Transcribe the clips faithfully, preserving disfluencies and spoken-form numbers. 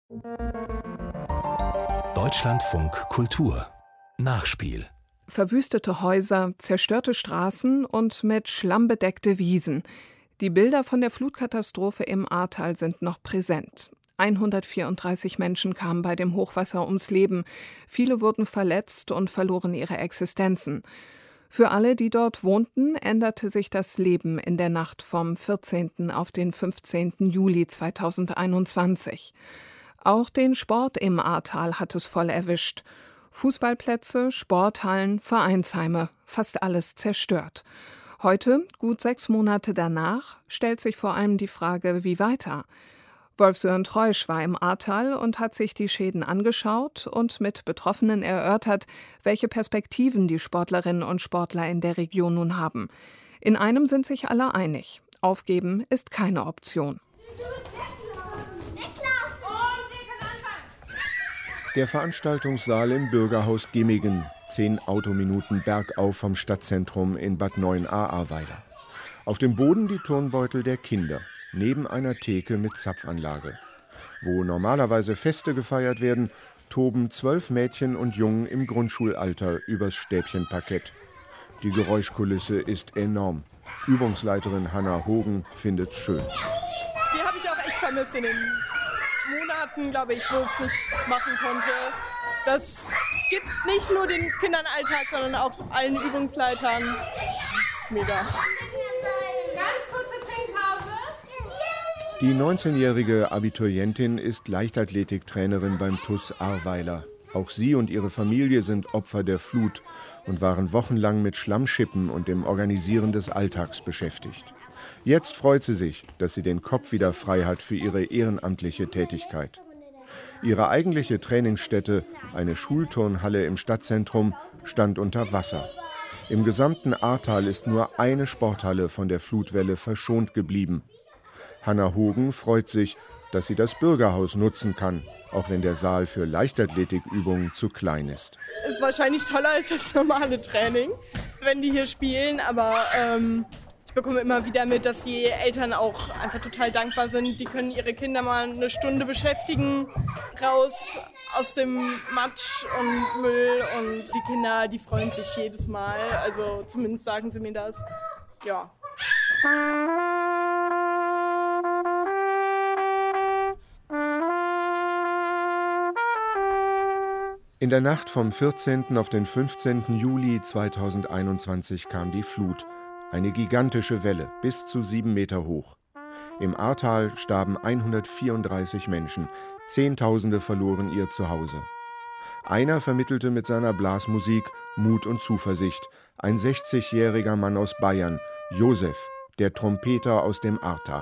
Deutschlandfunk Kultur Nachspiel. Verwüstete Häuser, zerstörte Straßen und mit Schlamm bedeckte Wiesen. Die Bilder von der Flutkatastrophe im Ahrtal sind noch präsent. hundertvierunddreißig Menschen kamen bei dem Hochwasser ums Leben. Viele wurden verletzt und verloren ihre Existenzen. Für alle, die dort wohnten, änderte sich das Leben in der Nacht vom vierzehnten auf den fünfzehnten Juli zweitausendeinundzwanzig. Auch den Sport im Ahrtal hat es voll erwischt. Fußballplätze, Sporthallen, Vereinsheime, fast alles zerstört. Heute, gut sechs Monate danach, stellt sich vor allem die Frage, wie weiter? Wolf-Sören Treusch war im Ahrtal und hat sich die Schäden angeschaut und mit Betroffenen erörtert, welche Perspektiven die Sportlerinnen und Sportler in der Region nun haben. In einem sind sich alle einig: Aufgeben ist keine Option. Der Veranstaltungssaal im Bürgerhaus Gimmingen, zehn Autominuten bergauf vom Stadtzentrum in Bad Neuenahr-Ahrweiler. Auf dem Boden die Turnbeutel der Kinder, neben einer Theke mit Zapfanlage. Wo normalerweise Feste gefeiert werden, toben zwölf Mädchen und Jungen im Grundschulalter übers Stäbchenparkett. Die Geräuschkulisse ist enorm. Übungsleiterin Hanna Hogen findet's schön. Die habe ich auch echt vermisst in den Monaten, glaube ich, wo ich es nicht machen konnte. Das gibt nicht nur den Kindern Alltag, sondern auch allen Übungsleitern. Das ist mega. Ganz kurze Trinkpause. Die neunzehnjährige Abiturientin ist Leichtathletiktrainerin beim T U S Ahrweiler. Auch sie und ihre Familie sind Opfer der Flut und waren wochenlang mit Schlammschippen und dem Organisieren des Alltags beschäftigt. Jetzt freut sie sich, dass sie den Kopf wieder frei hat für ihre ehrenamtliche Tätigkeit. Ihre eigentliche Trainingsstätte, eine Schulturnhalle im Stadtzentrum, stand unter Wasser. Im gesamten Ahrtal ist nur eine Sporthalle von der Flutwelle verschont geblieben. Hanna Hogen freut sich, dass sie das Bürgerhaus nutzen kann, auch wenn der Saal für Leichtathletikübungen zu klein ist. Ist wahrscheinlich toller als das normale Training, wenn die hier spielen, aber ähm ich bekomme immer wieder mit, dass die Eltern auch einfach total dankbar sind. Die können ihre Kinder mal eine Stunde beschäftigen, raus aus dem Matsch und Müll. Und die Kinder, die freuen sich jedes Mal. Also zumindest sagen sie mir das. Ja. In der Nacht vom vierzehnten auf den fünfzehnten Juli zweitausendeinundzwanzig kam die Flut. Eine gigantische Welle, bis zu sieben Meter hoch. Im Ahrtal starben hundertvierunddreißig Menschen, Zehntausende verloren ihr Zuhause. Einer vermittelte mit seiner Blasmusik Mut und Zuversicht, ein sechzigjähriger Mann aus Bayern, Josef, der Trompeter aus dem Ahrtal.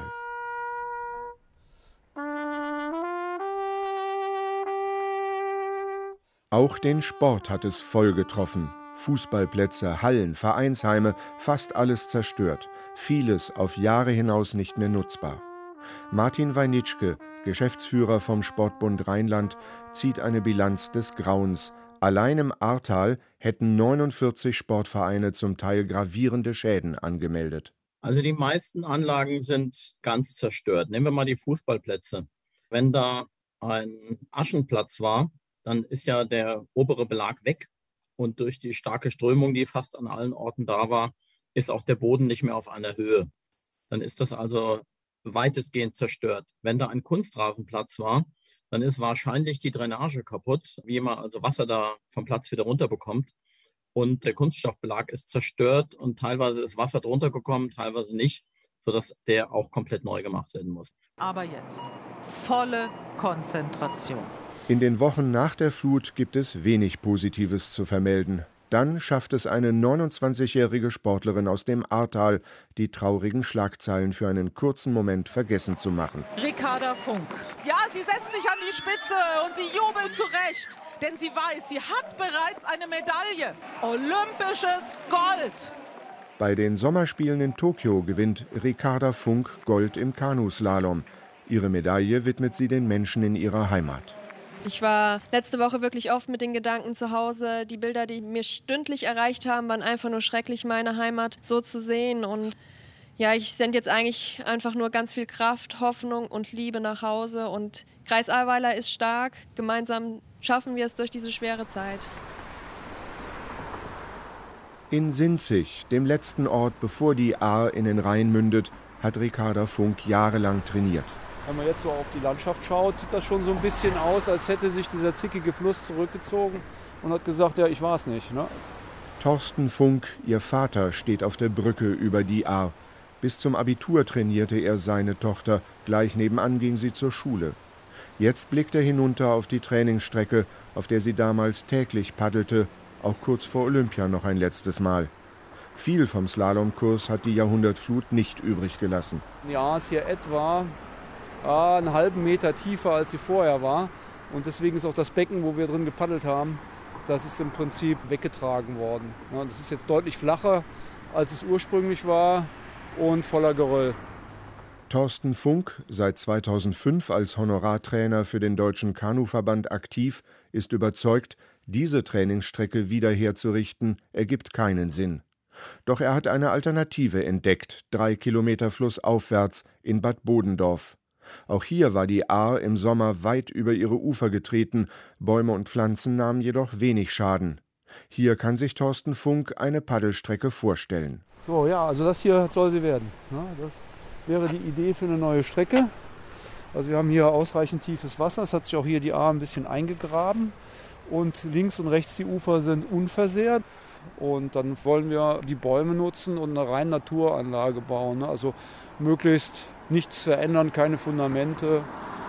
Auch den Sport hat es voll getroffen. Fußballplätze, Hallen, Vereinsheime, fast alles zerstört. Vieles auf Jahre hinaus nicht mehr nutzbar. Martin Weinitschke, Geschäftsführer vom Sportbund Rheinland, zieht eine Bilanz des Grauens. Allein im Ahrtal hätten neunundvierzig Sportvereine zum Teil gravierende Schäden angemeldet. Also die meisten Anlagen sind ganz zerstört. Nehmen wir mal die Fußballplätze. Wenn da ein Aschenplatz war, dann ist ja der obere Belag weg. Und durch die starke Strömung, die fast an allen Orten da war, ist auch der Boden nicht mehr auf einer Höhe. Dann ist das also weitestgehend zerstört. Wenn da ein Kunstrasenplatz war, dann ist wahrscheinlich die Drainage kaputt, wie man also Wasser da vom Platz wieder runterbekommt. Und der Kunststoffbelag ist zerstört und teilweise ist Wasser drunter gekommen, teilweise nicht, sodass der auch komplett neu gemacht werden muss. Aber jetzt volle Konzentration. In den Wochen nach der Flut gibt es wenig Positives zu vermelden. Dann schafft es eine neunundzwanzigjährige Sportlerin aus dem Ahrtal, die traurigen Schlagzeilen für einen kurzen Moment vergessen zu machen. Ricarda Funk. Ja, sie setzt sich an die Spitze und sie jubelt zu Recht. Denn sie weiß, sie hat bereits eine Medaille. Olympisches Gold. Bei den Sommerspielen in Tokio gewinnt Ricarda Funk Gold im Kanuslalom. Ihre Medaille widmet sie den Menschen in ihrer Heimat. Ich war letzte Woche wirklich oft mit den Gedanken zu Hause. Die Bilder, die mich stündlich erreicht haben, waren einfach nur schrecklich, meine Heimat so zu sehen. Und ja, ich sende jetzt eigentlich einfach nur ganz viel Kraft, Hoffnung und Liebe nach Hause. Und Kreis Ahrweiler ist stark. Gemeinsam schaffen wir es durch diese schwere Zeit. In Sinzig, dem letzten Ort, bevor die Ahr in den Rhein mündet, hat Ricarda Funk jahrelang trainiert. Wenn man jetzt so auf die Landschaft schaut, sieht das schon so ein bisschen aus, als hätte sich dieser zickige Fluss zurückgezogen und hat gesagt, ja, ich war es nicht. Ne? Thorsten Funk, ihr Vater, steht auf der Brücke über die Ahr. Bis zum Abitur trainierte er seine Tochter, gleich nebenan ging sie zur Schule. Jetzt blickt er hinunter auf die Trainingsstrecke, auf der sie damals täglich paddelte, auch kurz vor Olympia noch ein letztes Mal. Viel vom Slalomkurs hat die Jahrhundertflut nicht übrig gelassen. Ja, ist hier etwa ah, einen halben Meter tiefer, als sie vorher war. Und deswegen ist auch das Becken, wo wir drin gepaddelt haben, das ist im Prinzip weggetragen worden. Ja, das ist jetzt deutlich flacher, als es ursprünglich war und voller Geröll. Thorsten Funk, seit zweitausendfünf als Honorartrainer für den Deutschen Kanuverband aktiv, ist überzeugt, diese Trainingsstrecke wieder herzurichten, ergibt keinen Sinn. Doch er hat eine Alternative entdeckt, drei Kilometer flussaufwärts in Bad Bodendorf. Auch hier war die Ahr im Sommer weit über ihre Ufer getreten, Bäume und Pflanzen nahmen jedoch wenig Schaden. Hier kann sich Thorsten Funk eine Paddelstrecke vorstellen. So, ja, also das hier soll sie werden. Ja, das wäre die Idee für eine neue Strecke. Also wir haben hier ausreichend tiefes Wasser, es hat sich auch hier die Ahr ein bisschen eingegraben. Und links und rechts die Ufer sind unversehrt. Und dann wollen wir die Bäume nutzen und eine rein Naturanlage bauen. Also möglichst nichts verändern, keine Fundamente,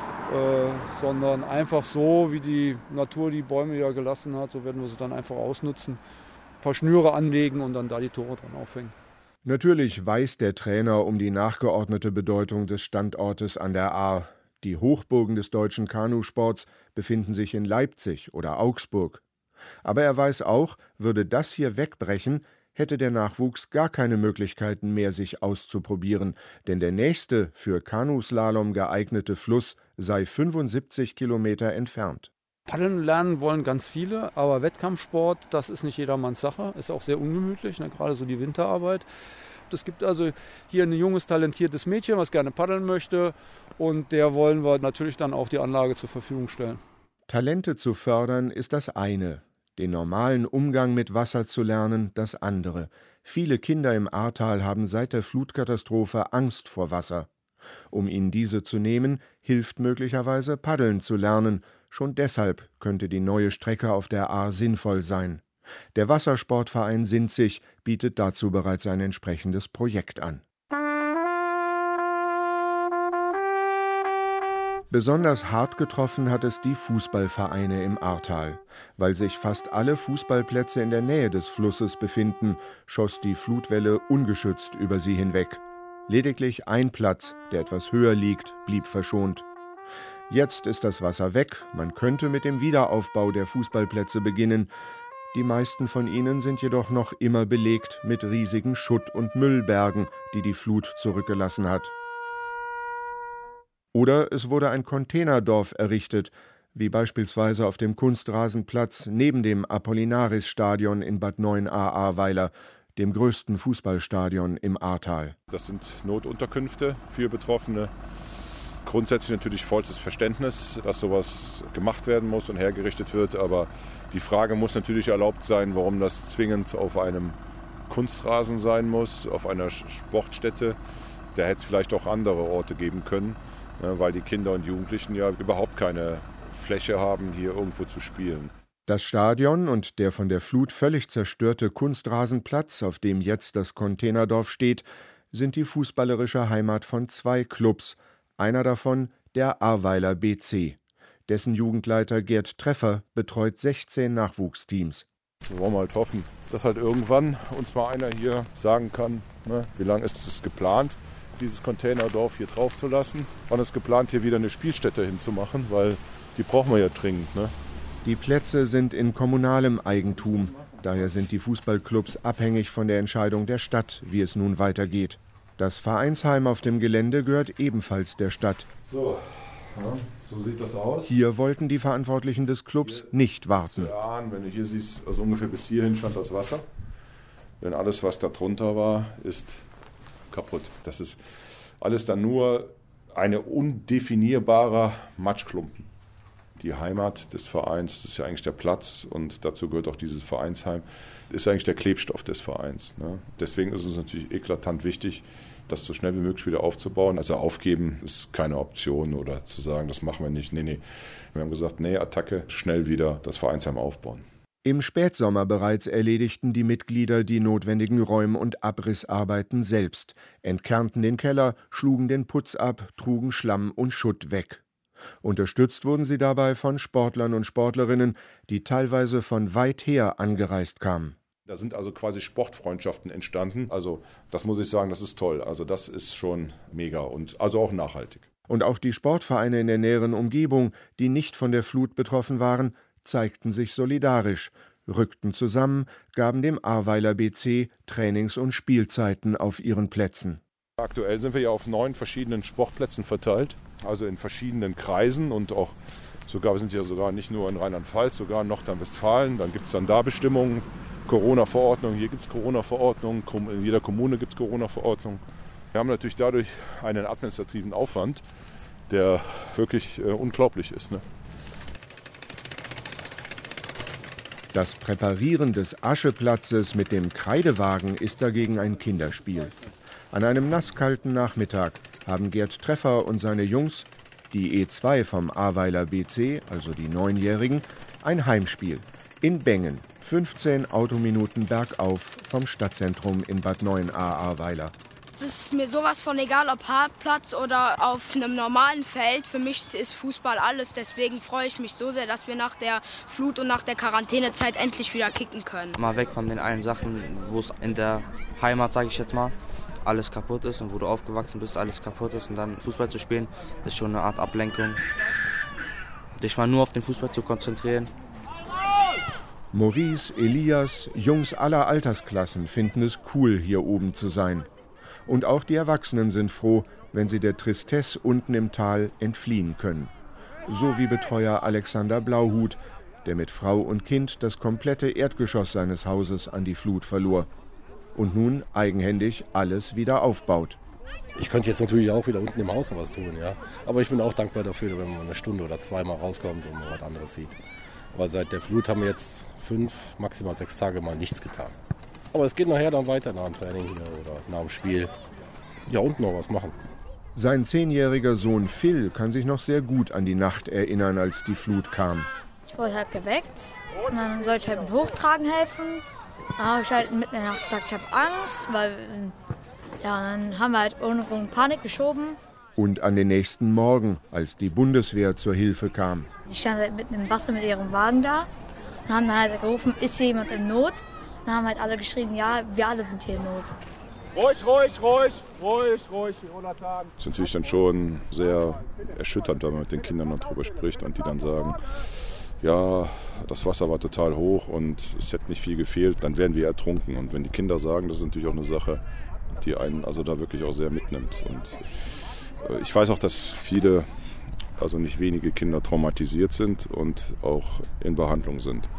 äh, sondern einfach so, wie die Natur die Bäume ja gelassen hat, so werden wir sie dann einfach ausnutzen. Ein paar Schnüre anlegen und dann da die Tore dran aufhängen. Natürlich weiß der Trainer um die nachgeordnete Bedeutung des Standortes an der Ahr. Die Hochburgen des deutschen Kanusports befinden sich in Leipzig oder Augsburg. Aber er weiß auch, würde das hier wegbrechen, hätte der Nachwuchs gar keine Möglichkeiten mehr, sich auszuprobieren, denn der nächste für Kanuslalom geeignete Fluss sei fünfundsiebzig Kilometer entfernt. Paddeln lernen wollen ganz viele, aber Wettkampfsport, das ist nicht jedermanns Sache, ist auch sehr ungemütlich, ne? Gerade so die Winterarbeit. Es gibt also hier ein junges, talentiertes Mädchen, was gerne paddeln möchte, und der wollen wir natürlich dann auch die Anlage zur Verfügung stellen. Talente zu fördern ist das eine, den normalen Umgang mit Wasser zu lernen das andere. Viele Kinder im Ahrtal haben seit der Flutkatastrophe Angst vor Wasser. Um ihnen diese zu nehmen, hilft möglicherweise Paddeln zu lernen. Schon deshalb könnte die neue Strecke auf der Ahr sinnvoll sein. Der Wassersportverein Sinzig bietet dazu bereits ein entsprechendes Projekt an. Besonders hart getroffen hat es die Fußballvereine im Ahrtal. Weil sich fast alle Fußballplätze in der Nähe des Flusses befinden, schoss die Flutwelle ungeschützt über sie hinweg. Lediglich ein Platz, der etwas höher liegt, blieb verschont. Jetzt ist das Wasser weg, man könnte mit dem Wiederaufbau der Fußballplätze beginnen. Die meisten von ihnen sind jedoch noch immer belegt mit riesigen Schutt- und Müllbergen, die die Flut zurückgelassen hat. Oder es wurde ein Containerdorf errichtet, wie beispielsweise auf dem Kunstrasenplatz neben dem Apollinaris-Stadion in Bad Neuenahr-Ahrweiler, dem größten Fußballstadion im Ahrtal. Das sind Notunterkünfte für Betroffene. Grundsätzlich natürlich vollstes Verständnis, dass sowas gemacht werden muss und hergerichtet wird. Aber die Frage muss natürlich erlaubt sein, warum das zwingend auf einem Kunstrasen sein muss, auf einer Sportstätte. Da hätte es vielleicht auch andere Orte geben können, weil die Kinder und Jugendlichen ja überhaupt keine Fläche haben, hier irgendwo zu spielen. Das Stadion und der von der Flut völlig zerstörte Kunstrasenplatz, auf dem jetzt das Containerdorf steht, sind die fußballerische Heimat von zwei Clubs. Einer davon der Ahrweiler B C. Dessen Jugendleiter Gerd Treffer betreut sechzehn Nachwuchsteams. Wir wollen halt hoffen, dass halt irgendwann uns mal einer hier sagen kann, ne, wie lange ist es geplant, dieses Containerdorf hier drauf zu lassen. Wann ist geplant, hier wieder eine Spielstätte hinzumachen, weil die brauchen wir ja dringend. Ne? Die Plätze sind in kommunalem Eigentum. Daher sind die Fußballclubs abhängig von der Entscheidung der Stadt, wie es nun weitergeht. Das Vereinsheim auf dem Gelände gehört ebenfalls der Stadt. So, ja, so sieht das aus. Hier wollten die Verantwortlichen des Clubs hier nicht warten. Wenn du hier siehst, also ungefähr bis hierhin stand das Wasser. Wenn alles, was da drunter war, ist kaputt. Das ist alles dann nur ein undefinierbarer Matschklumpen. Die Heimat des Vereins, das ist ja eigentlich der Platz und dazu gehört auch dieses Vereinsheim, ist eigentlich der Klebstoff des Vereins. Ne? Deswegen ist es natürlich eklatant wichtig, das so schnell wie möglich wieder aufzubauen. Also aufgeben ist keine Option oder zu sagen, das machen wir nicht. Nee, nee. Wir haben gesagt, nee, Attacke, schnell wieder das Vereinsheim aufbauen. Im Spätsommer bereits erledigten die Mitglieder die notwendigen Räum- und Abrissarbeiten selbst, entkernten den Keller, schlugen den Putz ab, trugen Schlamm und Schutt weg. Unterstützt wurden sie dabei von Sportlern und Sportlerinnen, die teilweise von weit her angereist kamen. Da sind also quasi Sportfreundschaften entstanden. Also das muss ich sagen, das ist toll. Also das ist schon mega und also auch nachhaltig. Und auch die Sportvereine in der näheren Umgebung, die nicht von der Flut betroffen waren, zeigten sich solidarisch, rückten zusammen, gaben dem Ahrweiler B C Trainings- und Spielzeiten auf ihren Plätzen. Aktuell sind wir ja auf neun verschiedenen Sportplätzen verteilt, also in verschiedenen Kreisen und auch sogar, wir sind ja sogar nicht nur in Rheinland-Pfalz, sogar in Nordrhein-Westfalen. Dann gibt es dann da Bestimmungen, Corona-Verordnung, hier gibt es Corona-Verordnung, in jeder Kommune gibt es Corona-Verordnung. Wir haben natürlich dadurch einen administrativen Aufwand, der wirklich äh, unglaublich ist. Ne? Das Präparieren des Ascheplatzes mit dem Kreidewagen ist dagegen ein Kinderspiel. An einem nasskalten Nachmittag haben Gerd Treffer und seine Jungs, die E zwei vom Ahrweiler B C, also die Neunjährigen, ein Heimspiel in Bengen, fünfzehn Autominuten bergauf vom Stadtzentrum in Bad Neuenahr-Ahrweiler. Es ist mir sowas von egal, ob Hartplatz oder auf einem normalen Feld. Für mich ist Fußball alles. Deswegen freue ich mich so sehr, dass wir nach der Flut und nach der Quarantänezeit endlich wieder kicken können. Mal weg von den allen Sachen, wo es in der Heimat, sage ich jetzt mal, alles kaputt ist und wo du aufgewachsen bist, alles kaputt ist. Und dann Fußball zu spielen, ist schon eine Art Ablenkung. Dich mal nur auf den Fußball zu konzentrieren. Maurice, Elias, Jungs aller Altersklassen finden es cool, hier oben zu sein. Und auch die Erwachsenen sind froh, wenn sie der Tristesse unten im Tal entfliehen können. So wie Betreuer Alexander Blauhut, der mit Frau und Kind das komplette Erdgeschoss seines Hauses an die Flut verlor und nun eigenhändig alles wieder aufbaut. Ich könnte jetzt natürlich auch wieder unten im Haus noch was tun, ja. Aber ich bin auch dankbar dafür, wenn man eine Stunde oder zwei mal rauskommt und mal was anderes sieht. Aber seit der Flut haben wir jetzt fünf, maximal sechs Tage mal nichts getan. Aber es geht nachher dann weiter nach dem Training hier oder nach dem Spiel. Ja, unten noch was machen. Sein zehnjähriger Sohn Phil kann sich noch sehr gut an die Nacht erinnern, als die Flut kam. Ich wurde halt geweckt und dann sollte ich halt mit Hochtragen helfen. Dann habe ich halt mitten in der Nacht gesagt, ich habe Angst, weil ja, dann haben wir halt ohne Panik geschoben. Und an den nächsten Morgen, als die Bundeswehr zur Hilfe kam. Sie standen halt mitten im Wasser mit ihrem Wagen da und haben dann halt gerufen, ist hier jemand in Not? Dann haben halt alle geschrien, ja, wir alle sind hier in Not. Ruhig, ruhig, ruhig, ruhig, ruhig, Jonathan. Das ist natürlich dann schon sehr erschütternd, wenn man mit den Kindern noch drüber spricht und die dann sagen, ja, das Wasser war total hoch und es hätte nicht viel gefehlt, dann wären wir ertrunken. Und wenn die Kinder sagen, das ist natürlich auch eine Sache, die einen also da wirklich auch sehr mitnimmt. Und ich weiß auch, dass viele, also nicht wenige Kinder traumatisiert sind und auch in Behandlung sind.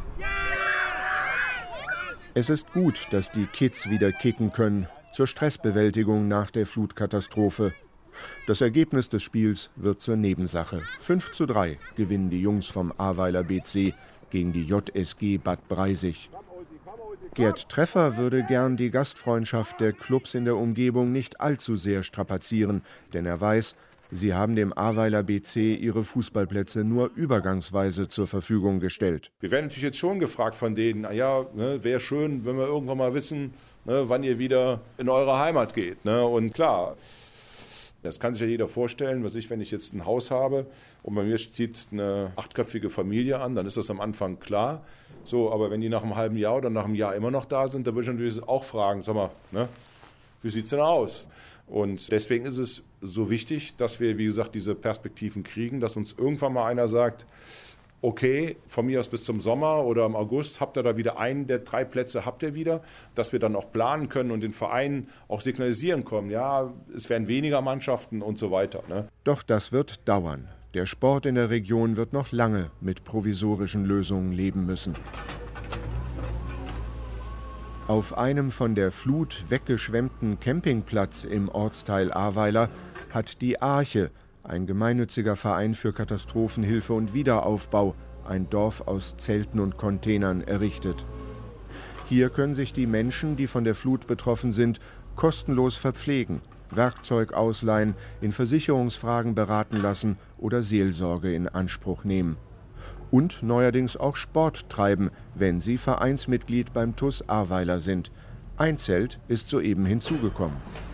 Es ist gut, dass die Kids wieder kicken können zur Stressbewältigung nach der Flutkatastrophe. Das Ergebnis des Spiels wird zur Nebensache. fünf zu drei gewinnen die Jungs vom Ahrweiler B C gegen die J S G Bad Breisig. Gerd Treffer würde gern die Gastfreundschaft der Clubs in der Umgebung nicht allzu sehr strapazieren, denn er weiß, sie haben dem Ahrweiler B C ihre Fußballplätze nur übergangsweise zur Verfügung gestellt. Wir werden natürlich jetzt schon gefragt von denen, naja, ne, wäre schön, wenn wir irgendwann mal wissen, ne, wann ihr wieder in eure Heimat geht. Ne? Und klar, das kann sich ja jeder vorstellen, was ich, wenn ich jetzt ein Haus habe und bei mir steht eine achtköpfige Familie an, dann ist das am Anfang klar. So, aber wenn die nach einem halben Jahr oder nach einem Jahr immer noch da sind, dann würde ich natürlich auch fragen, sag mal, ne, wie sieht es denn aus? Und deswegen ist es so wichtig, dass wir, wie gesagt, diese Perspektiven kriegen, dass uns irgendwann mal einer sagt, okay, von mir aus bis zum Sommer oder im August habt ihr da wieder einen der drei Plätze, habt ihr wieder, dass wir dann auch planen können und den Vereinen auch signalisieren können, ja, es werden weniger Mannschaften und so weiter. Ne? Doch das wird dauern. Der Sport in der Region wird noch lange mit provisorischen Lösungen leben müssen. Auf einem von der Flut weggeschwemmten Campingplatz im Ortsteil Ahrweiler hat die Arche, ein gemeinnütziger Verein für Katastrophenhilfe und Wiederaufbau, ein Dorf aus Zelten und Containern, errichtet. Hier können sich die Menschen, die von der Flut betroffen sind, kostenlos verpflegen, Werkzeug ausleihen, in Versicherungsfragen beraten lassen oder Seelsorge in Anspruch nehmen. Und neuerdings auch Sport treiben, wenn sie Vereinsmitglied beim T U S Ahrweiler sind. Ein Zelt ist soeben hinzugekommen.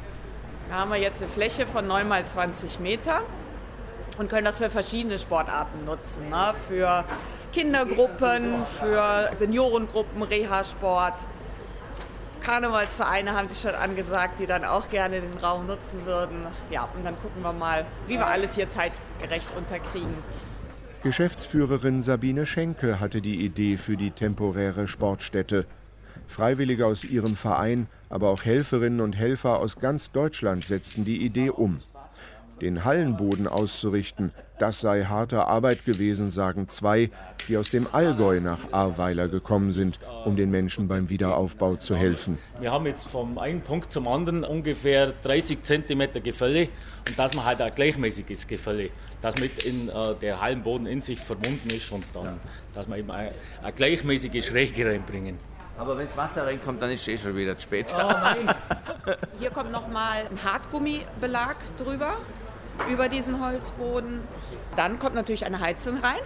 Da haben wir jetzt eine Fläche von neun mal zwanzig Meter und können das für verschiedene Sportarten nutzen. Ne? Für Kindergruppen, für Seniorengruppen, Reha-Sport. Karnevalsvereine haben sich schon angesagt, die dann auch gerne den Raum nutzen würden. Ja, und dann gucken wir mal, wie wir alles hier zeitgerecht unterkriegen. Geschäftsführerin Sabine Schenke hatte die Idee für die temporäre Sportstätte. Freiwillige aus ihrem Verein, aber auch Helferinnen und Helfer aus ganz Deutschland setzten die Idee um. Den Hallenboden auszurichten, das sei harte Arbeit gewesen, sagen zwei, die aus dem Allgäu nach Ahrweiler gekommen sind, um den Menschen beim Wiederaufbau zu helfen. Wir haben jetzt vom einen Punkt zum anderen ungefähr dreißig Zentimeter Gefälle und dass man halt ein gleichmäßiges Gefälle, dass mit in, äh, der Hallenboden in sich verbunden ist und dann, dass wir eben eine, eine gleichmäßige Schräge reinbringen. Aber wenn das Wasser reinkommt, dann ist es eh schon wieder später. Oh nein. Hier kommt nochmal ein Hartgummibelag drüber, über diesen Holzboden. Dann kommt natürlich eine Heizung rein,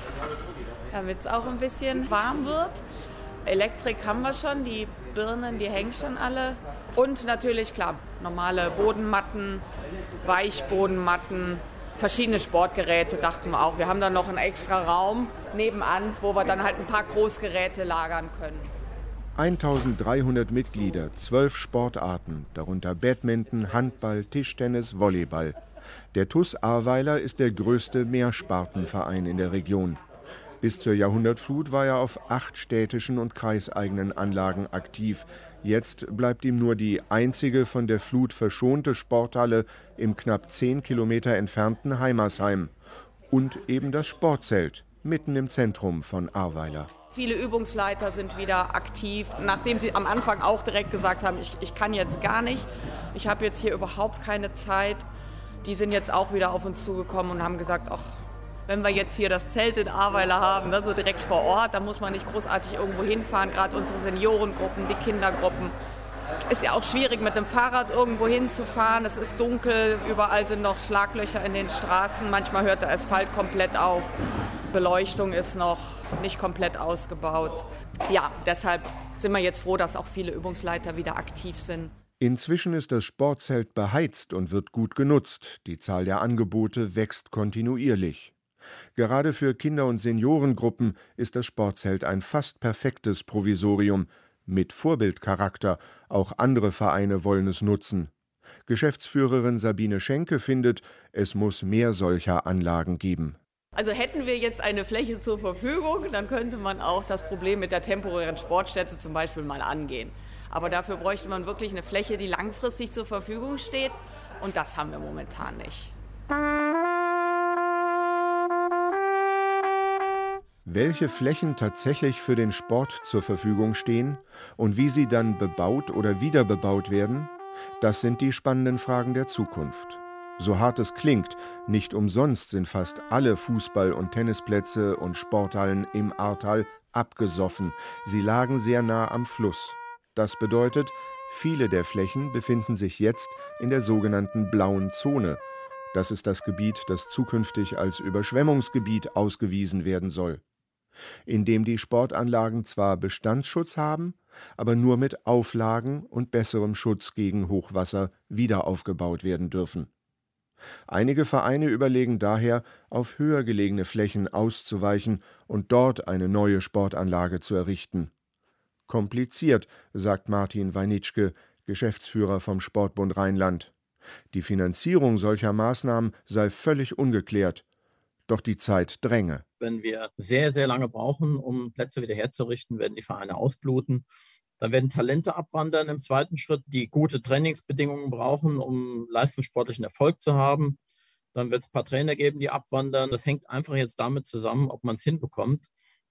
damit es auch ein bisschen warm wird. Elektrik haben wir schon, die Birnen, die hängen schon alle. Und natürlich, klar, normale Bodenmatten, Weichbodenmatten, verschiedene Sportgeräte, dachten wir auch. Wir haben dann noch einen extra Raum nebenan, wo wir dann halt ein paar Großgeräte lagern können. eintausenddreihundert Mitglieder, zwölf Sportarten, darunter Badminton, Handball, Tischtennis, Volleyball. Der T U S Ahrweiler ist der größte Mehrspartenverein in der Region. Bis zur Jahrhundertflut war er auf acht städtischen und kreiseigenen Anlagen aktiv. Jetzt bleibt ihm nur die einzige von der Flut verschonte Sporthalle im knapp zehn Kilometer entfernten Heimersheim. Und eben das Sportzelt, mitten im Zentrum von Ahrweiler. Viele Übungsleiter sind wieder aktiv, nachdem sie am Anfang auch direkt gesagt haben, ich, ich kann jetzt gar nicht, ich habe jetzt hier überhaupt keine Zeit. Die sind jetzt auch wieder auf uns zugekommen und haben gesagt, ach, wenn wir jetzt hier das Zelt in Ahrweiler haben, ne, so direkt vor Ort, da muss man nicht großartig irgendwo hinfahren, gerade unsere Seniorengruppen, die Kindergruppen. Ist ja auch schwierig, mit dem Fahrrad irgendwo hinzufahren, es ist dunkel, überall sind noch Schlaglöcher in den Straßen, manchmal hört der Asphalt komplett auf, Beleuchtung ist noch nicht komplett ausgebaut. Ja, deshalb sind wir jetzt froh, dass auch viele Übungsleiter wieder aktiv sind. Inzwischen ist das Sportzelt beheizt und wird gut genutzt. Die Zahl der Angebote wächst kontinuierlich. Gerade für Kinder- und Seniorengruppen ist das Sportzelt ein fast perfektes Provisorium mit Vorbildcharakter. Auch andere Vereine wollen es nutzen. Geschäftsführerin Sabine Schenke findet, es muss mehr solcher Anlagen geben. Also hätten wir jetzt eine Fläche zur Verfügung, dann könnte man auch das Problem mit der temporären Sportstätte zum Beispiel mal angehen. Aber dafür bräuchte man wirklich eine Fläche, die langfristig zur Verfügung steht. Und das haben wir momentan nicht. Welche Flächen tatsächlich für den Sport zur Verfügung stehen und wie sie dann bebaut oder wieder bebaut werden, das sind die spannenden Fragen der Zukunft. So hart es klingt, nicht umsonst sind fast alle Fußball- und Tennisplätze und Sporthallen im Ahrtal abgesoffen. Sie lagen sehr nah am Fluss. Das bedeutet, viele der Flächen befinden sich jetzt in der sogenannten blauen Zone. Das ist das Gebiet, das zukünftig als Überschwemmungsgebiet ausgewiesen werden soll. In dem die Sportanlagen zwar Bestandsschutz haben, aber nur mit Auflagen und besserem Schutz gegen Hochwasser wieder aufgebaut werden dürfen. Einige Vereine überlegen daher, auf höher gelegene Flächen auszuweichen und dort eine neue Sportanlage zu errichten. Kompliziert, sagt Martin Weinitschke, Geschäftsführer vom Sportbund Rheinland. Die Finanzierung solcher Maßnahmen sei völlig ungeklärt. Doch die Zeit dränge. Wenn wir sehr, sehr lange brauchen, um Plätze wieder herzurichten, werden die Vereine ausbluten. Dann werden Talente abwandern im zweiten Schritt, die gute Trainingsbedingungen brauchen, um leistungssportlichen Erfolg zu haben. Dann wird es ein paar Trainer geben, die abwandern. Das hängt einfach jetzt damit zusammen, ob man es hinbekommt,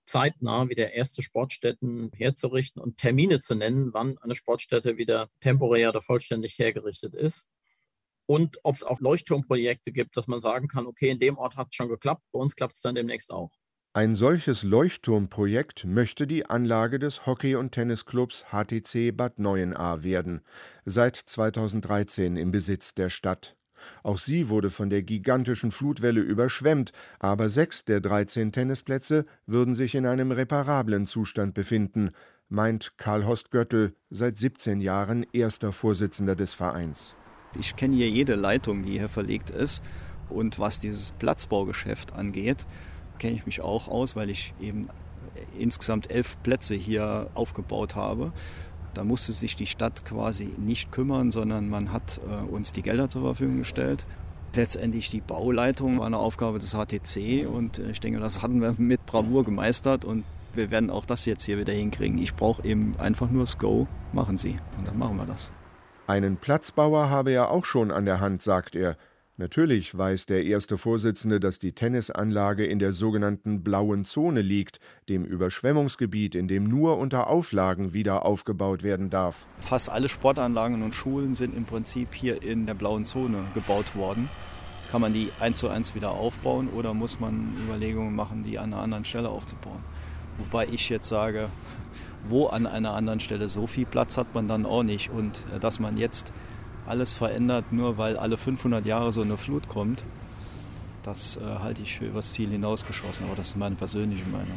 zeitnah wieder erste Sportstätten herzurichten und Termine zu nennen, wann eine Sportstätte wieder temporär oder vollständig hergerichtet ist. Und ob es auch Leuchtturmprojekte gibt, dass man sagen kann, okay, in dem Ort hat es schon geklappt, bei uns klappt es dann demnächst auch. Ein solches Leuchtturmprojekt möchte die Anlage des Hockey- und Tennisclubs H T C Bad Neuenahr werden, seit zweitausenddreizehn im Besitz der Stadt. Auch sie wurde von der gigantischen Flutwelle überschwemmt, aber sechs der dreizehn Tennisplätze würden sich in einem reparablen Zustand befinden, meint Karl-Horst Göttl, seit siebzehn Jahren erster Vorsitzender des Vereins. Ich kenne hier jede Leitung, die hier verlegt ist. Und was dieses Platzbaugeschäft angeht, kenne ich mich auch aus, weil ich eben insgesamt elf Plätze hier aufgebaut habe. Da musste sich die Stadt quasi nicht kümmern, sondern man hat äh, uns die Gelder zur Verfügung gestellt. Letztendlich die Bauleitung war eine Aufgabe des H T C und ich denke, das hatten wir mit Bravour gemeistert und wir werden auch das jetzt hier wieder hinkriegen. Ich brauche eben einfach nur das Go, machen Sie und dann machen wir das. Einen Platzbauer habe er auch schon an der Hand, sagt er. Natürlich weiß der erste Vorsitzende, dass die Tennisanlage in der sogenannten blauen Zone liegt, dem Überschwemmungsgebiet, in dem nur unter Auflagen wieder aufgebaut werden darf. Fast alle Sportanlagen und Schulen sind im Prinzip hier in der blauen Zone gebaut worden. Kann man die eins zu eins wieder aufbauen oder muss man Überlegungen machen, die an einer anderen Stelle aufzubauen? Wobei ich jetzt sage, wo an einer anderen Stelle so viel Platz hat man dann auch nicht. Und dass man jetzt alles verändert, nur weil alle fünfhundert Jahre so eine Flut kommt, das äh, halte ich für übers Ziel hinausgeschossen. Aber das ist meine persönliche Meinung.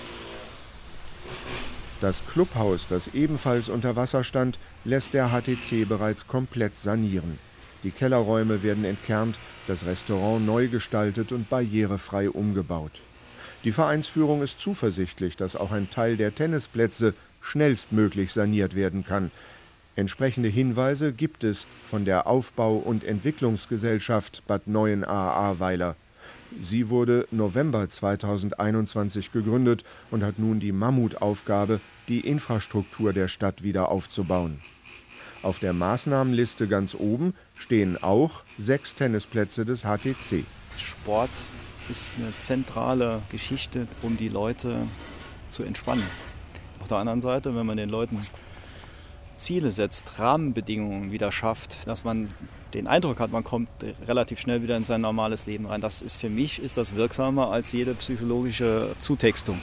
Das Clubhaus, das ebenfalls unter Wasser stand, lässt der H T C bereits komplett sanieren. Die Kellerräume werden entkernt, das Restaurant neu gestaltet und barrierefrei umgebaut. Die Vereinsführung ist zuversichtlich, dass auch ein Teil der Tennisplätze schnellstmöglich saniert werden kann. Entsprechende Hinweise gibt es von der Aufbau- und Entwicklungsgesellschaft Bad Neuenahr-Ahrweiler. Sie wurde November zweitausendeinundzwanzig gegründet und hat nun die Mammutaufgabe, die Infrastruktur der Stadt wieder aufzubauen. Auf der Maßnahmenliste ganz oben stehen auch sechs Tennisplätze des H T C. Sport ist eine zentrale Geschichte, um die Leute zu entspannen. Auf der anderen Seite, wenn man den Leuten Ziele setzt, Rahmenbedingungen wieder schafft, dass man den Eindruck hat, man kommt relativ schnell wieder in sein normales Leben rein. Das ist für mich ist das wirksamer als jede psychologische Zutextung.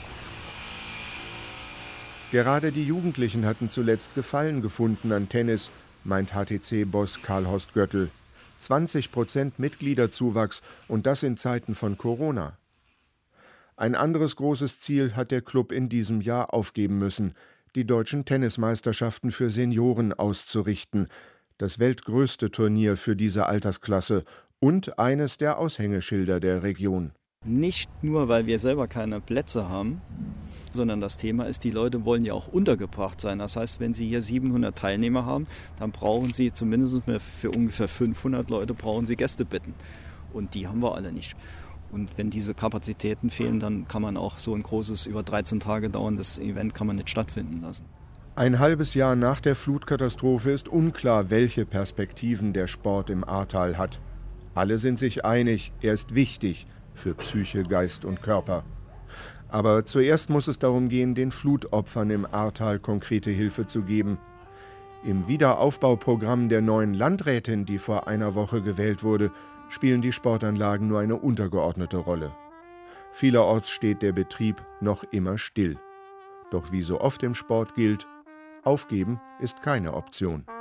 Gerade die Jugendlichen hatten zuletzt Gefallen gefunden an Tennis, meint H T C-Boss Karl-Horst Göttl. zwanzig Prozent Mitgliederzuwachs und das in Zeiten von Corona. Ein anderes großes Ziel hat der Club in diesem Jahr aufgeben müssen, die deutschen Tennismeisterschaften für Senioren auszurichten, das weltgrößte Turnier für diese Altersklasse und eines der Aushängeschilder der Region. Nicht nur, weil wir selber keine Plätze haben, sondern das Thema ist, die Leute wollen ja auch untergebracht sein. Das heißt, wenn Sie hier siebenhundert Teilnehmer haben, dann brauchen Sie zumindest für ungefähr fünfhundert Leute brauchen Sie Gästebetten. Und die haben wir alle nicht. Und wenn diese Kapazitäten fehlen, dann kann man auch so ein großes, über dreizehn Tage dauerndes Event kann man nicht stattfinden lassen. Ein halbes Jahr nach der Flutkatastrophe ist unklar, welche Perspektiven der Sport im Ahrtal hat. Alle sind sich einig, er ist wichtig für Psyche, Geist und Körper. Aber zuerst muss es darum gehen, den Flutopfern im Ahrtal konkrete Hilfe zu geben. Im Wiederaufbauprogramm der neuen Landrätin, die vor einer Woche gewählt wurde, spielen die Sportanlagen nur eine untergeordnete Rolle. Vielerorts steht der Betrieb noch immer still. Doch wie so oft im Sport gilt, aufgeben ist keine Option.